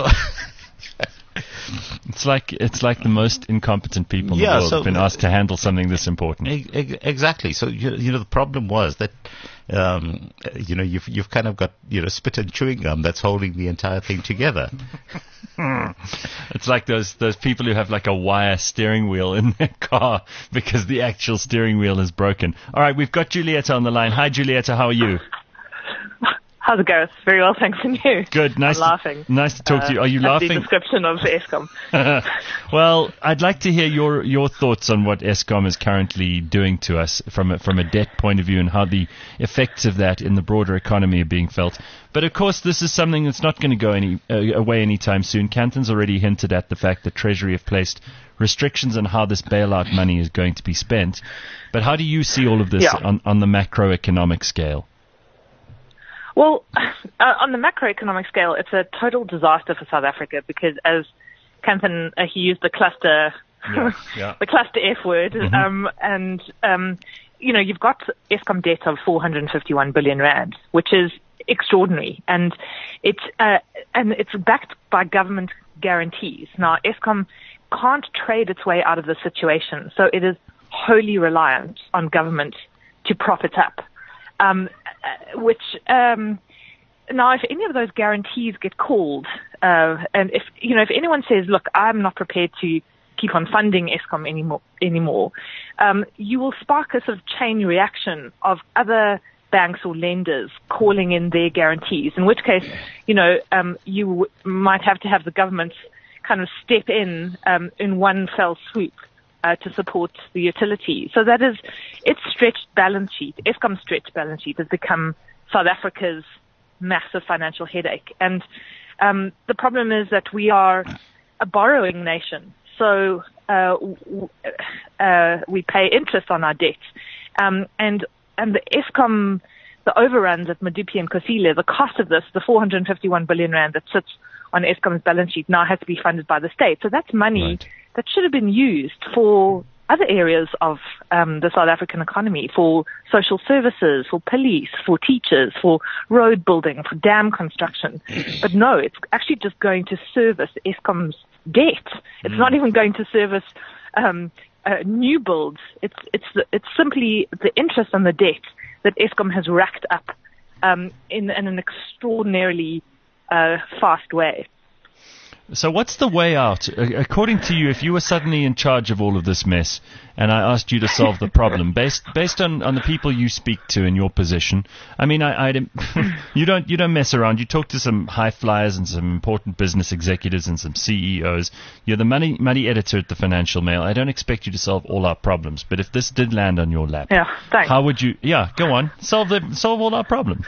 It's like it's like the most incompetent people in
yeah,
the world
so,
have been asked to handle something this important.
Exactly. So you, you know the problem was that um, you know you've you've kind of got you know spit and chewing gum that's holding the entire thing together.
It's like those those people who have like a wire steering wheel in their car because the actual steering wheel is broken. All right, we've got Julieta on the line. Hi, Julieta. How are you?
How's it going? Very well, thanks, and you?
Good. Nice.
I'm laughing.
To, nice to talk
uh,
to you. Are you
that's
laughing?
The description of Eskom.
Well, I'd like to hear your your thoughts on what Eskom is currently doing to us from a, from a debt point of view and how the effects of that in the broader economy are being felt. But of course, this is something that's not going to go any uh, away anytime soon. Canton's already hinted at the fact that Treasury have placed restrictions on how this bailout money is going to be spent. But how do you see all of this
yeah.
on, on the macroeconomic scale?
Well, uh, on the macroeconomic scale, it's a total disaster for South Africa because, as Canton, uh, he used the cluster,
yeah, yeah.
the cluster F word,
mm-hmm.
um, and um, you know you've got Eskom debt of four hundred fifty-one billion rand, which is extraordinary, and it's uh, and it's backed by government guarantees. Now, Eskom can't trade its way out of the situation, so it is wholly reliant on government to prop it up. Um, which, um, now if any of those guarantees get called, uh, and if, you know, if anyone says, look, I'm not prepared to keep on funding Eskom anymore, anymore, um, you will spark a sort of chain reaction of other banks or lenders calling in their guarantees, in which case, you know, um, you w- might have to have the government kind of step in um, in one fell swoop uh, to support the utility. So that is, its stretched balance sheet, Eskom's stretched balance sheet has become South Africa's massive financial headache. And um, the problem is that we are a borrowing nation. So uh, w- uh, we pay interest on our debt. Um, and and the Eskom, the overruns at Medupi and Kusile, the cost of this, the four hundred fifty-one billion rand that sits on Eskom's balance sheet now has to be funded by the state. So that's money
Right.
that should have been used for other areas of um, the South African economy, for social services, for police, for teachers, for road building, for dam construction. But no, it's actually just going to service Eskom's debt. It's
Mm.
not even going to service um, uh, new builds. It's it's the, it's simply the interest on the debt that Eskom has racked up um, in, in an extraordinarily uh, fast way.
So what's the way out? A- According to you, if you were suddenly in charge of all of this mess and I asked you to solve the problem, based based on, on the people you speak to in your position, I mean, I, I you don't you don't mess around. You talk to some high flyers and some important business executives and some C E Os. You're the money money editor at the Financial Mail. I don't expect you to solve all our problems, but if this did land on your lap,
Yeah, thanks.
how would you? Yeah, go on, solve the solve all our problems.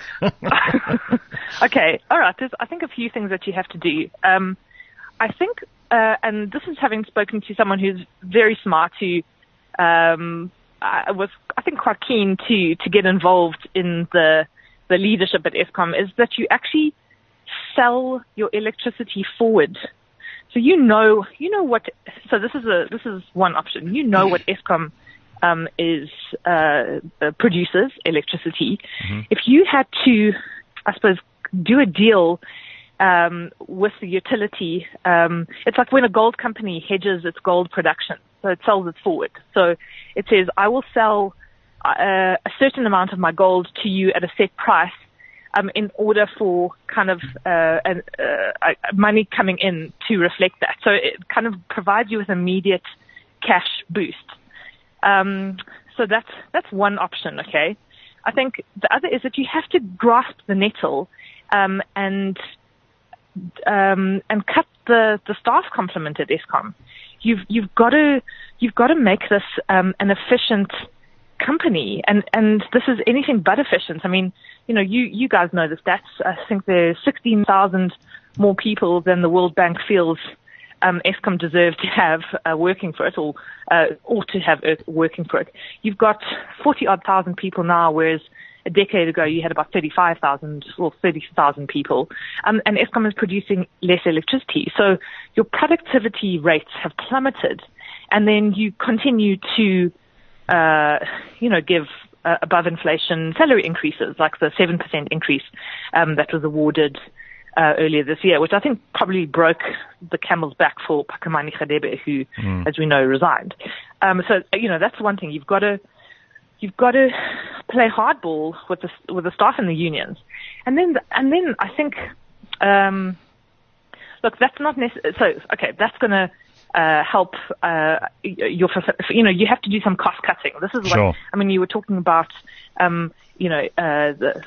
Okay, all right. There's, I think, a few things that you have to do. Um, I think, uh, and this is having spoken to someone who's very smart, who um, I was, I think, quite keen to to get involved in the the leadership at Eskom, is that you actually sell your electricity forward. So you know, you know what. So this is a this is one option. You know what Eskom um, is uh, uh, produces electricity.
Mm-hmm.
If you had to, I suppose, do a deal um, with the utility, um, it's like when a gold company hedges its gold production, so it sells it forward. So it says, I will sell uh, a certain amount of my gold to you at a set price um, in order for kind of uh, an, uh, money coming in to reflect that. So it kind of provides you with immediate cash boost. Um, so that's that's one option, okay? I think the other is that you have to grasp the nettle um, and um, and cut the, the staff complement at Eskom. You've you've got to you've got to make this um, an efficient company, and, and this is anything but efficient. I mean, you know, you, you guys know the stats. I think there's sixteen thousand more people than the World Bank feels um, Eskom deserves to have uh, working for it, or uh, ought to have uh, working for it. You've got forty odd thousand people now, whereas a decade ago you had about thirty-five thousand or thirty thousand people, um, and Eskom is producing less electricity. So your productivity rates have plummeted, and then you continue to, uh, you know, give uh, above inflation salary increases, like the seven percent increase um, that was awarded uh, earlier this year, which I think probably broke the camel's back for Phakamani Khadebe, who, mm. as we know, resigned. Um, so, you know, that's one thing. You've got to You've got to play hardball with the with the staff and the unions, and then and then I think, um, look, that's not necessary. So okay, that's going to uh, help uh, your. You know, you have to do some cost cutting. This is
sure.
what I mean. You were talking about, um, you know, uh, the.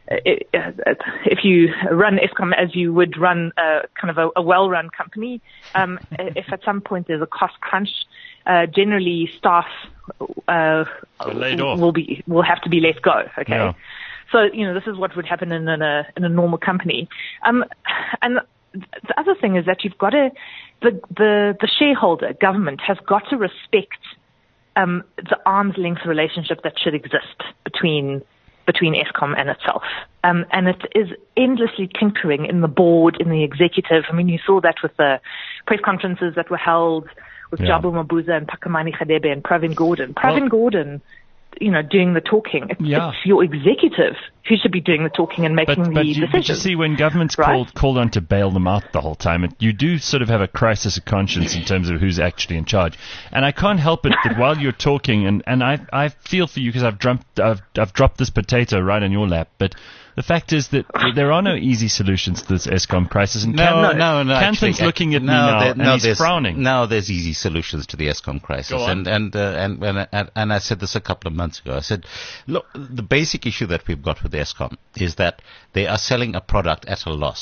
If you run Eskom as you would run a, kind of a, a well-run company, um, if at some point there's a cost crunch, uh, generally staff uh, will be will have to be let go. Okay,
yeah.
So you know this is what would happen in, in a in a normal company. Um, and the other thing is that you've got to the the the shareholder government has got to respect um, the arm's length relationship that should exist between. between Eskom and itself. Um, and it is endlessly tinkering in the board, in the executive. I mean, you saw that with the press conferences that were held with yeah. Jabu Mabuza and Phakamani Khadebe and Pravin Gordhan. Pravin well, Gordhan, you know, doing the talking. It's,
yeah.
it's your executive who should be doing the talking and making
but,
the
but you,
decisions.
But you see, when government's
right?
called, called on to bail them out the whole time, it, you do sort of have a crisis of conscience in terms of who's actually in charge. And I can't help it that while you're talking, and, and I I feel for you because I've, drumped, I've, I've dropped this potato right on your lap, but the fact is that there are no easy solutions to this Eskom crisis. And
no,
Can,
no, no.
Canton's
actually,
looking at
no,
me now,
there,
and
no,
he's frowning.
No, there's easy solutions to the Eskom crisis.
Go on.
And and, uh, and, and, and, and I said this a couple of months ago. I said, look, the basic issue that we've got with Eskom is that they are selling a product at a loss.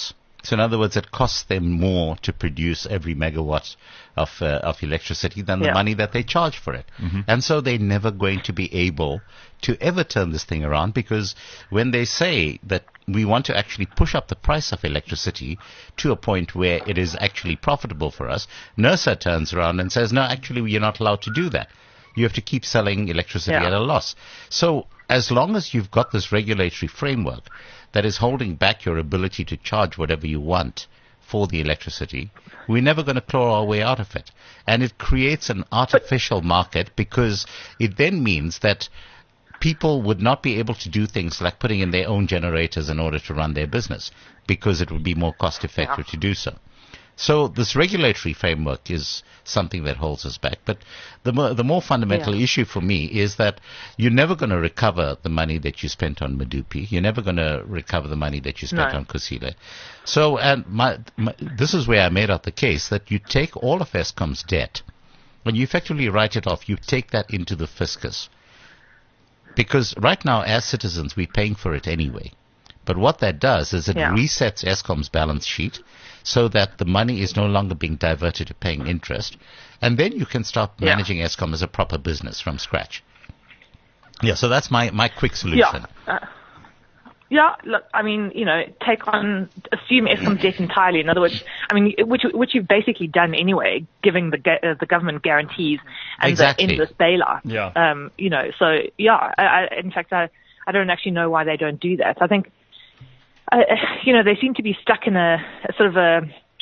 So in other words, it costs them more to produce every megawatt of uh, of electricity than the
Yeah.
money that they charge for it. And so they're never going to be able to ever turn this thing around, because when they say that we want to actually push up the price of electricity to a point where it is actually profitable for us, NERSA turns around and says, no, actually, you're not allowed to do that. You have to keep selling electricity
Yeah.
at a loss. So as long as you've got this regulatory framework that is holding back your ability to charge whatever you want for the electricity, we're never going to claw our way out of it. And it creates an artificial market, because it then means that people would not be able to do things like putting in their own generators in order to run their business, because it would be more cost effective
Yeah.
to do so. So this regulatory framework is something that holds us back. But the more, the more fundamental
Yeah.
issue for me is that you're never going to recover the money that you spent on Medupi. You're never going to recover the money that you spent
No.
on Kusile. So, and my, my, this is where I made out the case that you take all of Eskom's debt, when you effectively write it off, you take that into the fiscus. Because right now, as citizens, we're paying for it anyway. But what that does is it
Yeah.
resets Eskom's balance sheet so that the money is no longer being diverted to paying interest. And then you can start
Yeah.
managing Eskom as a proper business from scratch. Yeah, so that's my, my quick solution.
Yeah. Uh, yeah, look, I mean, you know, take on, assume Eskom's debt entirely. In other words, I mean, which which you've basically done anyway, giving the ga- uh, the government guarantees and
Exactly.
the endless bailout.
Yeah.
Um, you know, so yeah, I, I, in fact, I I don't actually know why they don't do that. I think, uh, you know, they seem to be stuck in a, a sort of a.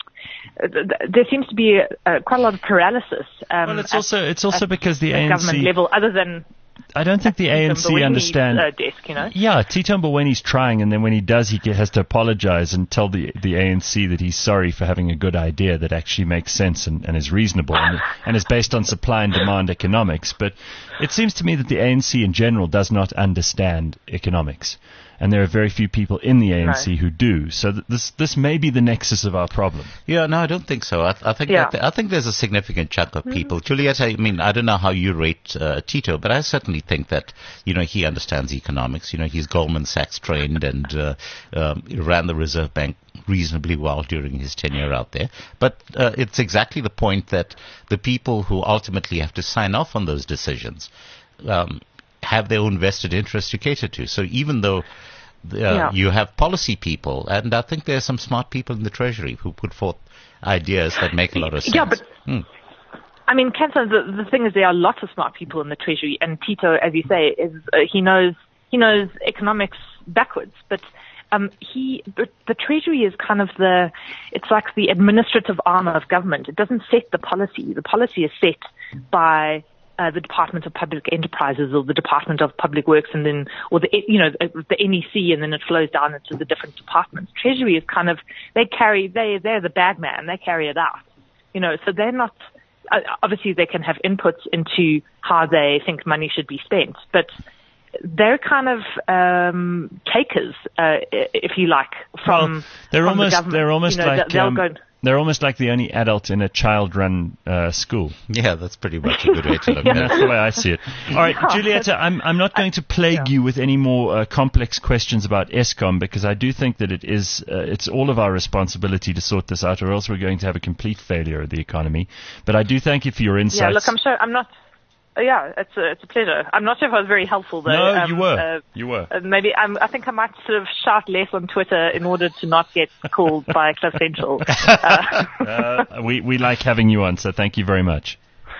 There seems to be a, a, quite a lot of paralysis. Um,
Well, it's
at-
also it's also
at
because the
the
A N
government
C.
level, other than
I don't think the A N C
Mbowene's,
understand.
uh, desk, you know.
Yeah, Tito Mbowene's trying, and then when he does, he ge- has to apologize and tell the the A N C that he's sorry for having a good idea that actually makes sense and, and is reasonable and, and is based on supply and demand economics. But it seems to me that the A N C in general does not understand economics. And there are very few people in the A N C
No.
who do. So th- this this may be the nexus of our problem.
Yeah, no, I don't think so. I, th- I think
Yeah.
that I think there's a significant chunk of people. Juliet, I mean, I don't know how you rate uh, Tito, but I certainly think that, you know, he understands economics. You know, he's Goldman Sachs trained and uh, um, ran the Reserve Bank reasonably well during his tenure out there. But uh, it's exactly the point that the people who ultimately have to sign off on those decisions um, have their own vested interests to cater to. So even though uh,
Yeah.
you have policy people, and I think there are some smart people in the Treasury who put forth ideas that make a lot of sense.
Yeah, but
Hmm.
I mean, Cancer, the, the thing is there are lots of smart people in the Treasury, and Tito, as you say, is uh, he knows he knows economics backwards, but um, he but the Treasury is kind of the it's like the administrative arm of government. It doesn't set the policy. The policy is set by Uh, the Department of Public Enterprises or the Department of Public Works, and then, or the, you know, the N E C, and then it flows down into the different departments. Treasury is kind of, they carry, they, they're the bad man, they carry it out. You know, so they're not, uh, obviously they can have inputs into how they think money should be spent, but they're kind of um, takers, uh, if you like, from,
Well, they're
from
almost
the government.
they're almost
you know,
like
they'll
um,
go,
they're almost like the only adult in a child-run uh, school.
Yeah, that's pretty much a good way to look
And
at
that's
it.
the way I see it. All right,
Yeah.
Julieta, I'm I'm not going to plague you with any more uh, complex questions about Eskom, because I do think that it is uh, it's all of our responsibility to sort this out, or else we're going to have a complete failure of the economy. But I do thank you for your insights.
yeah, look, I'm sure, I'm not, uh, yeah, it's a, it's a pleasure. I'm not sure if I was very helpful though.
No,
Um,
you were.
Uh,
you were.
Uh, maybe I'm, I think I might sort of shout less on Twitter in order to not get called by Cliff Central. Uh,
Uh, we we like having you on, so thank you very much.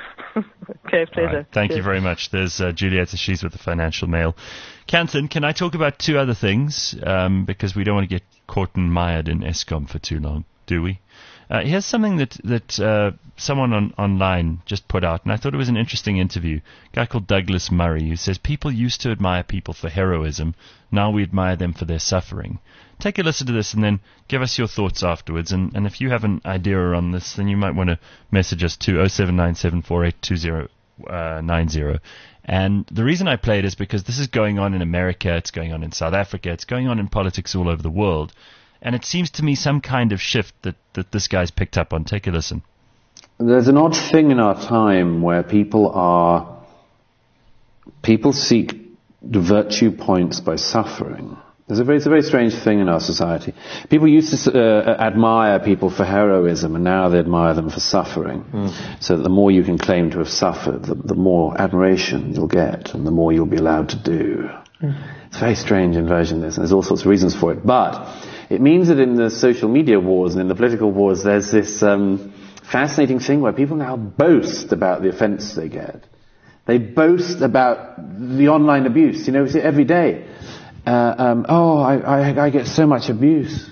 okay,
All
pleasure.
right, thank you
Cheers.
very much. There's uh, Julieta, she's with the Financial Mail. Canton, can I talk about two other things? Um, because we don't want to get caught and mired in Eskom for too long, do we? Uh, here's something that that uh, someone on online just put out, and I thought it was an interesting interview. A guy called Douglas Murray, who says people used to admire people for heroism. Now we admire them for their suffering. Take a listen to this and then give us your thoughts afterwards. And, and if you have an idea on this, then you might want to message us to oh seven nine seven four eight two oh nine oh. And the reason I play it is because this is going on in America, it's going on in South Africa, it's going on in politics all over the world. And it seems to me some kind of shift that, that this guy's picked up on. Take a listen.
There's an odd thing in our time where people are, people seek the virtue points by suffering. There's a very, it's a very strange thing in our society. People used to uh, admire people for heroism, and now they admire them for suffering. Mm. So that the more you can claim to have suffered, the, the more admiration you'll get, and the more you'll be allowed to do. Mm. It's a very strange inversion, this, and there's all sorts of reasons for it. But it means that in the social media wars and in the political wars, there's this um, fascinating thing where people now boast about the offence they get. They boast about the online abuse. You know, we see it every day. Uh, um, oh, I, I, I get so much abuse.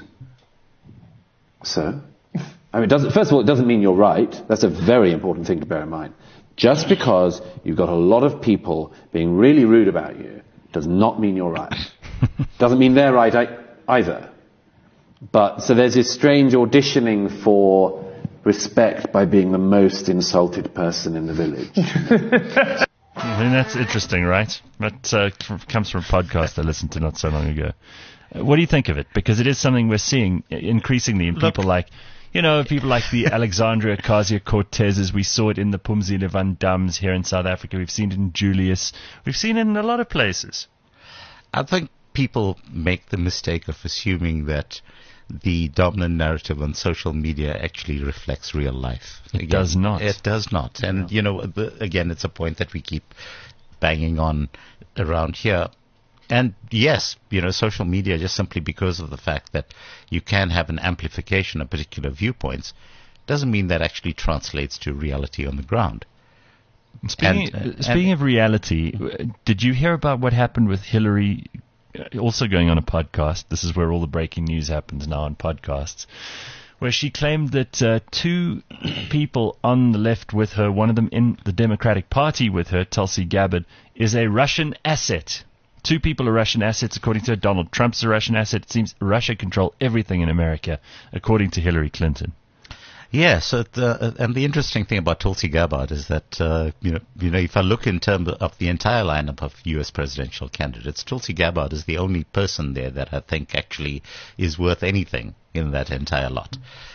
So? I mean, it doesn't, first of all, it doesn't mean you're right. That's a very important thing to bear in mind. Just because you've got a lot of people being really rude about you does not mean you're right. Doesn't mean they're right I, either. But, so there's this strange auditioning for respect by being the most insulted person in the village.
I mean, that's interesting, right? That uh, comes from a podcast I listened to not so long ago. Uh, what do you think of it? Because it is something we're seeing increasingly in people Look, like, you know, people like the Alexandria Ocasio-Cortezes. We saw it in the Pumzile van Dams here in South Africa. We've seen it in Julius. We've seen it in a lot of places.
I think people make the mistake of assuming that the dominant narrative on social media actually reflects real life.
It again, does not.
It does not. And, no. you know, the, again, it's a point that we keep banging on around here. And yes, you know, social media, just simply because of the fact that you can have an amplification of particular viewpoints, doesn't mean that actually translates to reality on the ground.
Speaking, and, uh, speaking and, of reality, did you hear about what happened with Hillary also going on a podcast? This is where all the breaking news happens now on podcasts, where she claimed that uh, two people on the left with her, one of them in the Democratic Party with her, Tulsi Gabbard, is a Russian asset. Two people are Russian assets, according to her. Donald Trump's a Russian asset. It seems Russia control everything in America, according to Hillary Clinton.
Yes, so the, and the interesting thing about Tulsi Gabbard is that, uh, you know, you know, if I look in terms of the entire lineup of U S presidential candidates, Tulsi Gabbard is the only person there that I think actually is worth anything in that entire lot.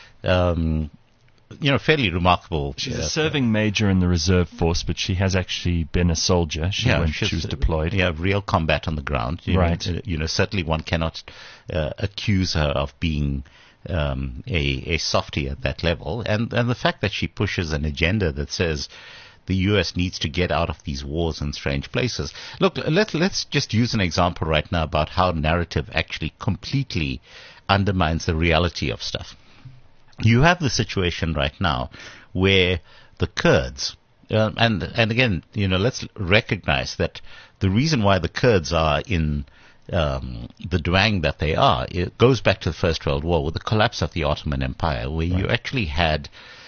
Um, you know, fairly remarkable.
She's uh, a serving major in the reserve force, but she has actually been a soldier. She, yeah, went, she was deployed.
Yeah, real combat on the ground. You
right.
Know, you know, certainly one cannot uh, accuse her of being Um, a, a softie at that level, and, and the fact that she pushes an agenda that says the U S needs to get out of these wars in strange places. Look, let, let's just use an example right now about how narrative actually completely undermines the reality of stuff. You have the situation right now where the Kurds, uh, and, and again, you know, let's recognize that the reason why the Kurds are in Um, the dwang that they are, it goes back to the First World War with the collapse of the Ottoman Empire, where right. you actually had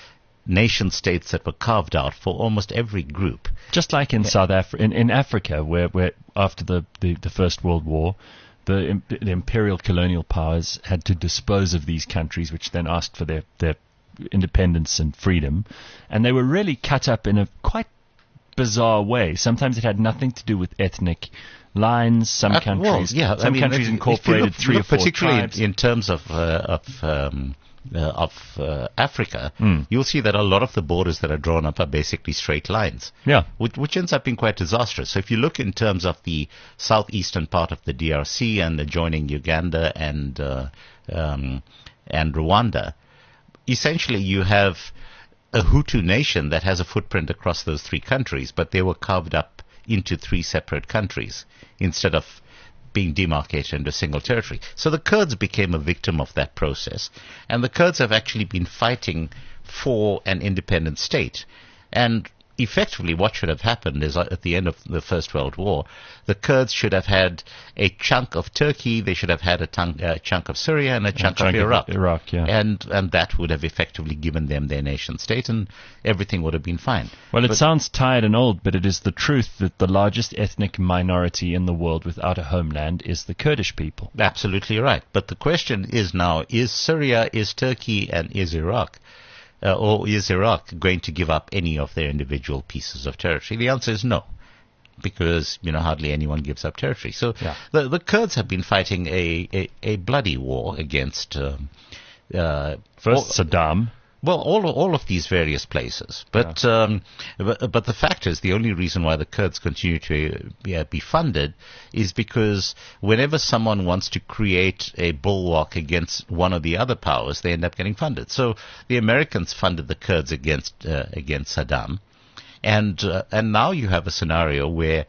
nation states that were carved out for almost every group.
Just like in yeah. South Africa, in, in Africa, where, where after the, the, the First World War, the, the imperial colonial powers had to dispose of these countries, which then asked for their, their independence and freedom, and they were really cut up in a quite bizarre way. Sometimes it had nothing to do with ethnic lines. Some
uh,
countries,
well, yeah,
some
I mean,
countries incorporated
look,
three
look
or four
particularly
tribes.
In, in terms of uh, of um, uh, of uh, Africa,
mm.
you'll see that a lot of the borders that are drawn up are basically straight lines.
Yeah,
which, which ends up being quite disastrous. So if you look in terms of the southeastern part of the D R C and adjoining Uganda and uh, um, and Rwanda, essentially you have a Hutu nation that has a footprint across those three countries, but they were carved up into three separate countries instead of being demarcated into a single territory. So the Kurds became a victim of that process, and the Kurds have actually been fighting for an independent state. And effectively what should have happened is at the end of the First World War, the Kurds should have had a chunk of Turkey, they should have had a tunk, uh, chunk of Syria and a chunk,
chunk
of Iraq.
Of Iraq yeah.
And and that would have effectively given them their nation state, and everything would have been fine.
Well, it
but
sounds tired and old, but it is the truth that the largest ethnic minority in the world without a homeland is the Kurdish people.
Absolutely right. But the question is now, is Syria, is Turkey, and is Iraq Uh, or is Iraq going to give up any of their individual pieces of territory? The answer is no, because, you know, hardly anyone gives up territory. So
yeah.
the, the Kurds have been fighting a, a, a bloody war against... Um, uh,
First Saddam.
Well, all all of these various places, but, yeah. um, but but the fact is, the only reason why the Kurds continue to uh, be funded is because whenever someone wants to create a bulwark against one of the other powers, they end up getting funded. So the Americans funded the Kurds against uh, against Saddam, and uh, and now you have a scenario where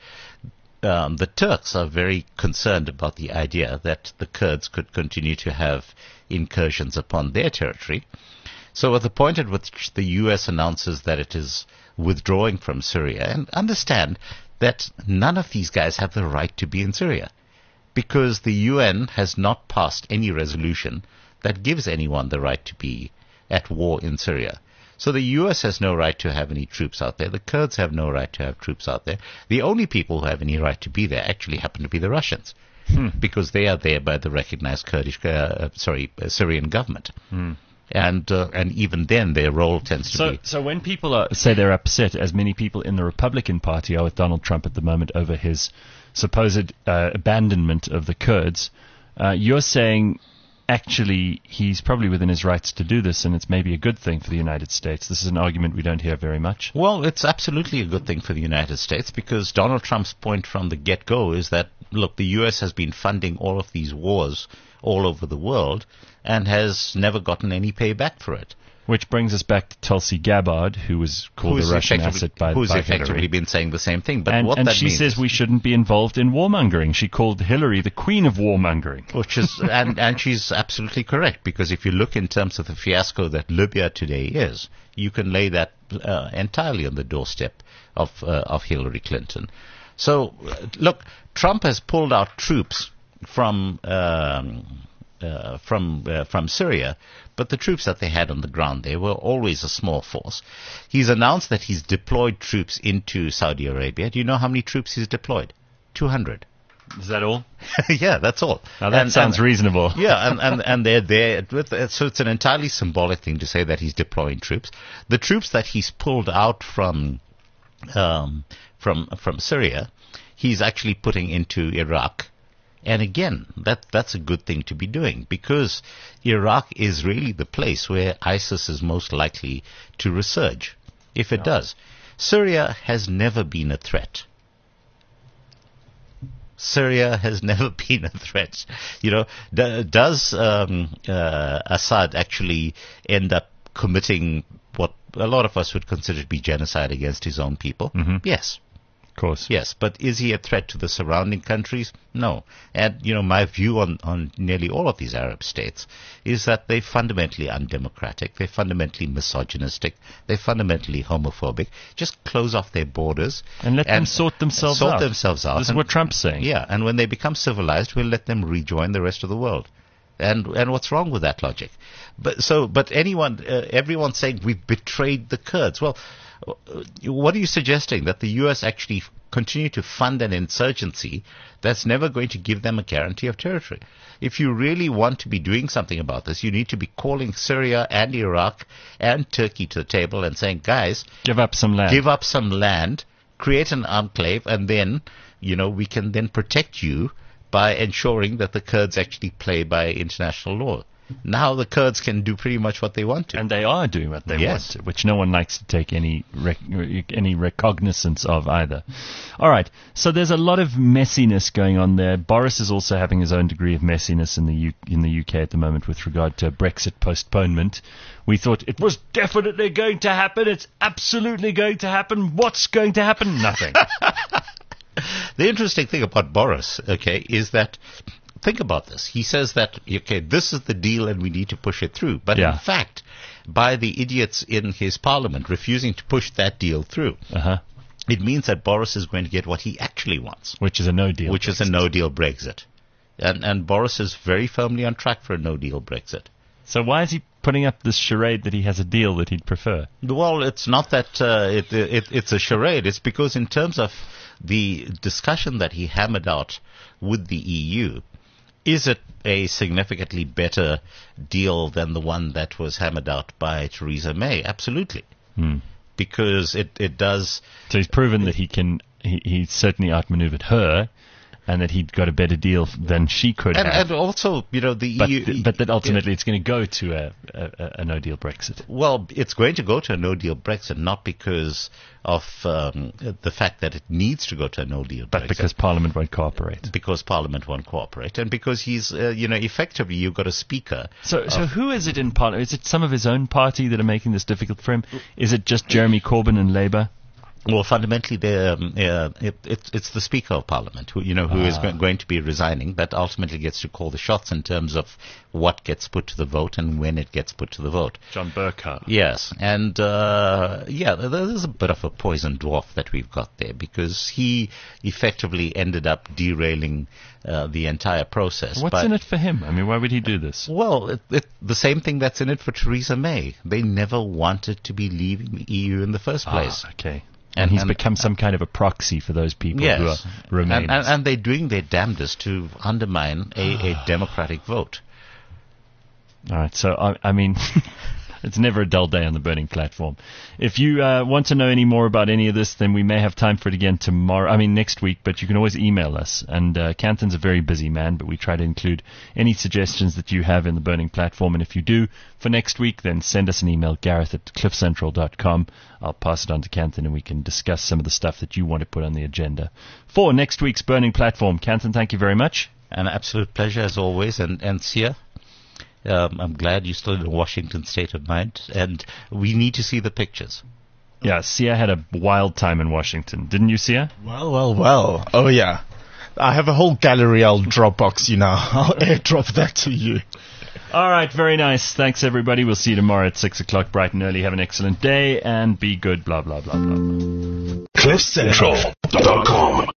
um, the Turks are very concerned about the idea that the Kurds could continue to have incursions upon their territory. So at the point at which the U S announces that it is withdrawing from Syria, and understand that none of these guys have the right to be in Syria, because the U N has not passed any resolution that gives anyone the right to be at war in Syria. So the U S has no right to have any troops out there. The Kurds have no right to have troops out there. The only people who have any right to be there actually happen to be the Russians, hmm. because they are there by the recognized Kurdish, uh, sorry, uh, Syrian government. Hmm. And uh, and even then, their role tends to
so,
be...
So when people are, say they're upset, as many people in the Republican Party are with Donald Trump at the moment over his supposed uh, abandonment of the Kurds, uh, you're saying actually he's probably within his rights to do this, and it's maybe a good thing for the United States. This is an argument we don't hear very much.
Well, it's absolutely a good thing for the United States, because Donald Trump's point from the get-go is that, look, the U S has been funding all of these wars all over the world and has never gotten any payback for it.
Which brings us back to Tulsi Gabbard, who was called
who's
a Russian asset by,
who's
by
effectively
Hillary.
been saying the same thing. But
and,
what
and
that
she
means
says
is,
we shouldn't be involved in warmongering. She called Hillary the queen of warmongering.
Which is, and, and she's absolutely correct, because if you look in terms of the fiasco that Libya today is, you can lay that uh, entirely on the doorstep of uh, of Hillary Clinton. So, uh, look, Trump has pulled out troops from um, uh, from uh, from Syria, but the troops that they had on the ground there were always a small force. He's announced that he's deployed troops into Saudi Arabia. Do you know how many troops he's deployed? two hundred.
Is that all?
Yeah, that's all.
Now that
and,
sounds
and,
reasonable.
Yeah, and, and, and they're there. With, so it's an entirely symbolic thing to say that he's deploying troops. The troops that he's pulled out from um, from from Syria, he's actually putting into Iraq. And again, that that's a good thing to be doing, because Iraq is really the place where ISIS is most likely to resurge, if it no. does. Syria has never been a threat. Syria has never been a threat. You know, d- does um, uh, Assad actually end up committing what a lot of us would consider to be genocide against his own people?
Mm-hmm.
Yes.
Of course.
Yes, but is he a threat to the surrounding countries? No. And, you know, my view on, on nearly all of these Arab states is that they're fundamentally undemocratic, they're fundamentally misogynistic, they're fundamentally homophobic. Just close off their borders.
And let and them sort themselves
sort
out.
Sort themselves out.
This
and,
is what Trump's saying.
Yeah, and when they become civilized, we'll let them rejoin the rest of the world. And and what's wrong with that logic? But so, but anyone, uh, everyone's saying we've betrayed the Kurds. Well, what are you suggesting? That the U S actually continue to fund an insurgency that's never going to give them a guarantee of territory? If you really want to be doing something about this, you need to be calling Syria and Iraq and Turkey to the table and saying, guys,
give up some land.
Give up some land, create an enclave, and then, you know, we can then protect you by ensuring that the Kurds actually play by international law. Now the Kurds can do pretty much what they want to.
And they are doing what they
yes.
want to, which no one likes to take any rec- any recognizance of either. All right, so there's a lot of messiness going on there. Boris is also having his own degree of messiness in the U- in the U K at the moment with regard to Brexit postponement. We thought it was definitely going to happen. It's absolutely going to happen. What's going to happen? Nothing.
The interesting thing about Boris, okay, is that, think about this. He says that, okay, this is the deal and we need to push it through. But
yeah.
in fact, by the idiots in his parliament refusing to push that deal through,
uh-huh.
it means that Boris is going to get what he actually wants.
Which is a no-deal
Which
Brexit.
is a no-deal Brexit. And, and Boris is very firmly on track for a no-deal Brexit.
So why is he putting up this charade that he has a deal that he'd prefer?
Well, it's not that uh, it, it, it's a charade. It's because in terms of the discussion that he hammered out with the E U, is it a significantly better deal than the one that was hammered out by Theresa May? Absolutely.
Hmm.
Because it, it does...
So he's proven that he can... He, he certainly outmaneuvered her. and that he'd got a better deal than she could
And,
have.
and also, you know, the
but,
E U...
th- but that ultimately it's going to go to a, a, a no-deal Brexit.
Well, it's going to go to a no-deal Brexit, not because of um, the fact that it needs to go to a no-deal Brexit.
But because Parliament won't cooperate.
Because Parliament won't cooperate, and because he's, uh, you know, effectively you've got a speaker.
So, so who is it in Parliament? Is it some of his own party that are making this difficult for him? Is it just Jeremy Corbyn and Labour?
Well, fundamentally, um, uh, it, it, it's the Speaker of Parliament, who you know, who ah. is go- going to be resigning, but ultimately gets to call the shots in terms of what gets put to the vote and when it gets put to the vote.
John Burkhart.
Yes, and uh, yeah, there's a bit of a poison dwarf that we've got there, because he effectively ended up derailing uh, the entire process.
What's
but,
in it for him? I mean, why would he do this?
Well, it, it, the same thing that's in it for Theresa May. They never wanted to be leaving the E U in the first place.
Ah, okay. And, and he's and, become some kind of a proxy for those people
yes.
who are Remainers.
And, and, and they're doing their damnedest to undermine a, a democratic vote.
All right, so, I, I mean, it's never a dull day on the Burning Platform. If you uh, want to know any more about any of this, then we may have time for it again tomorrow, I mean next week, but you can always email us. And uh, Canton's a very busy man, but we try to include any suggestions that you have in the Burning Platform. And if you do for next week, then send us an email, Gareth at cliff central dot com. I'll pass it on to Canton and we can discuss some of the stuff that you want to put on the agenda for next week's Burning Platform. Canton, thank you very much.
An absolute pleasure as always. And, and Sia, Um, I'm glad you're still in a Washington state of mind, and we need to see the pictures.
Yeah, Sia had a wild time in Washington. Didn't you, Sia?
Well, well, well. Oh, yeah. I have a whole gallery I'll Dropbox you now. I'll airdrop that to you.
All right, very nice. Thanks, everybody. We'll see you tomorrow at six o'clock bright and early. Have an excellent day, and be good, blah, blah, blah, blah.
cliff central dot com